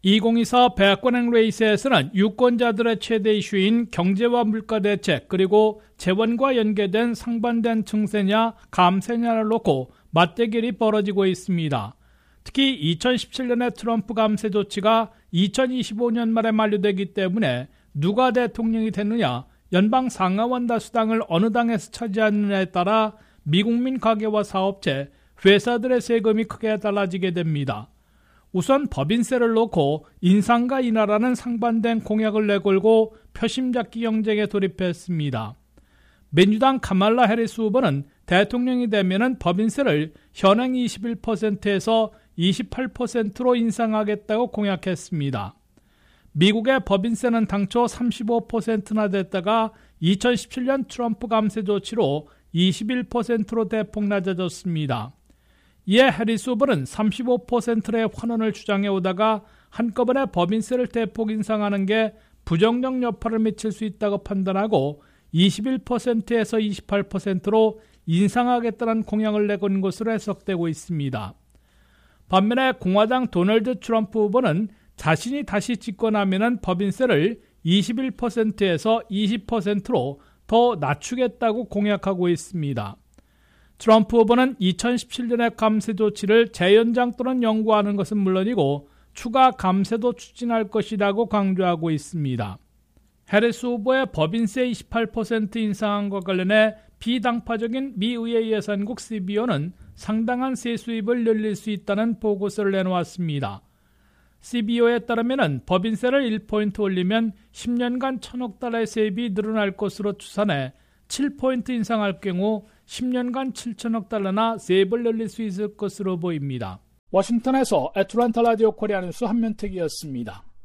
2024 백권행 레이스에서는 유권자들의 최대 이슈인 경제와 물가 대책 그리고 재원과 연계된 상반된 증세냐 감세냐를 놓고 맞대결이 벌어지고 있습니다. 특히 2017년의 트럼프 감세 조치가 2025년 말에 만료되기 때문에 누가 대통령이 되느냐, 연방 상하원 다수당을 어느 당에서 차지하느냐에 따라 미국민 가게와 사업체, 회사들의 세금이 크게 달라지게 됩니다. 우선 법인세를 놓고 인상과 인하라는 상반된 공약을 내걸고 표심잡기 경쟁에 돌입했습니다. 민주당 카말라 해리스 후보는 대통령이 되면은 법인세를 현행 21%에서 28%로 인상하겠다고 공약했습니다. 미국의 법인세는 당초 35%나 됐다가 2017년 트럼프 감세 조치로 21%로 대폭 낮아졌습니다. 이에 해리스 후보는 35%의 환원을 주장해 오다가 한꺼번에 법인세를 대폭 인상하는 게 부정적 여파를 미칠 수 있다고 판단하고 21%에서 28%로 인상하겠다는 공약을 내건 것으로 해석되고 있습니다. 반면에 공화당 도널드 트럼프 후보는 자신이 다시 집권하면 법인세를 21%에서 20%로 더 낮추겠다고 공약하고 있습니다. 트럼프 후보는 2017년의 감세 조치를 재연장 또는 연구하는 것은 물론이고 추가 감세도 추진할 것이라고 강조하고 있습니다. 해리스 후보의 법인세 28% 인상과 관련해 비당파적인 미의회 예산국 CBO는 상당한 세 수입을 늘릴 수 있다는 보고서를 내놓았습니다. CBO에 따르면 법인세를 1포인트 올리면 10년간 1,000억 달러의 세입이 늘어날 것으로 추산해 7포인트 인상할 경우 10년간 7천억 달러나 세입을 늘릴 수 있을 것으로 보입니다. 워싱턴에서 애틀랜타 라디오 코리아 뉴스 한면택이었습니다.